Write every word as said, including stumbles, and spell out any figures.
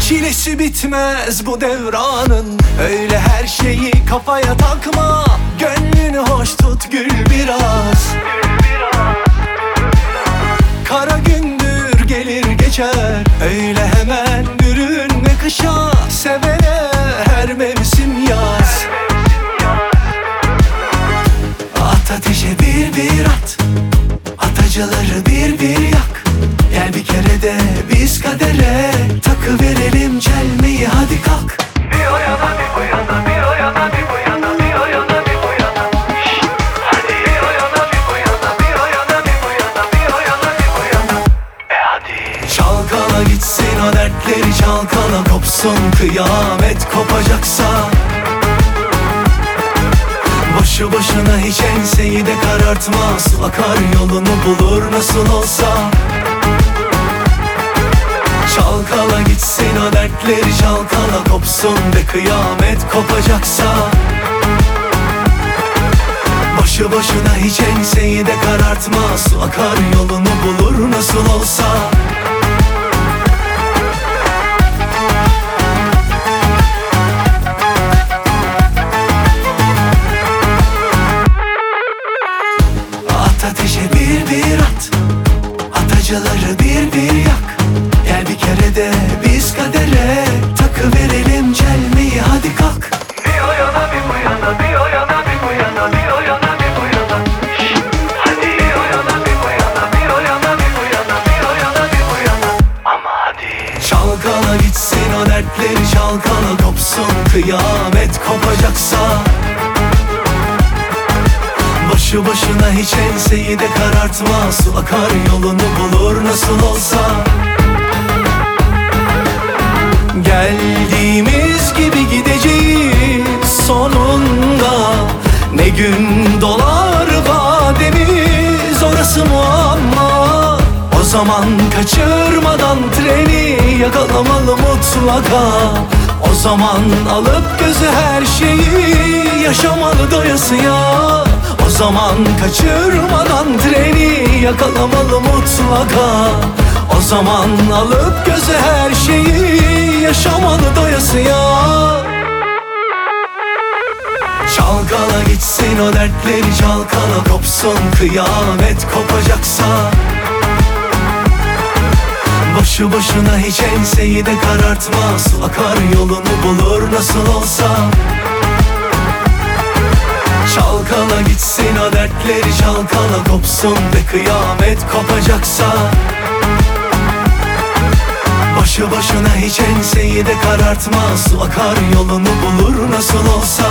Çilesi bitmez bu devranın, öyle her şeyi kafaya takma. Gönlünü hoş tut, gül biraz. Kara gündür gelir geçer, öyle hemen bürünme kışa. Sevene her mevsim yaz. At ateşe bir bir at, atacıları bir bir yak. Gel bir kere de biz kadere takıverelim çelmeyi, hadi kalk. Bir o yana bir bu yana, bir o yana bir bu yana, bir o yana bir bu yana. Hadi bir o yana bir bu yana, bir o yana bir bu yana, bir o yana bir bu yana. E hadi. Çalkala gitsin o dertleri, çalkala kopsun kıyamet kopacaksa. Boşu boşuna hiç enseyi de karartma, su akar yolunu bulur nasıl olsa. Çalkala gitsin o dertleri, çalkala kopsun ve kıyamet kopacaksa. Boşu boşuna hiç enseyi de karartma, su akar yolunu bulur nasıl olsa. At ateşe bir bir at, atacıları bir bir yak. Gel bir kere de biz kadere takıverelim çelmeyi, hadi kalk. Bir o yana bir bu yana, bir o yana bir bu yana, bir o yana bir bu yana. Hadi bir o yana bir bu yana, bir o yana bir bu yana, bir o yana bir bu yana. Ama hadi. Çalkala gitsin o dertleri, çalkala kopsun kıyamet kopacaksa. Boşu boşuna hiç enseyi de karartma, su akar yolunu bulur nasıl olsa. Geldiğimiz gibi gideceğiz sonunda. Ne gün dolar vademiz, orası muamma. O zaman kaçırmadan treni yakalamalı mutlaka. O zaman alıp gözü her şeyi yaşamalı doyasıya. O zaman kaçırmadan treni yakalamalı mutlaka. O zaman alıp gözü her şeyi yaşamalı doyasıya. Çalkala gitsin o dertleri, çalkala kopsun kıyamet kopacaksa. Boşu boşuna hiç enseyi de karartma, su akar yolunu bulur nasıl olsa. Çalkala gitsin o dertleri, çalkala kopsun ve kıyamet kopacaksa. Boşu boşuna hiç enseyi de karartma, su akar yolunu bulur nasıl olsa.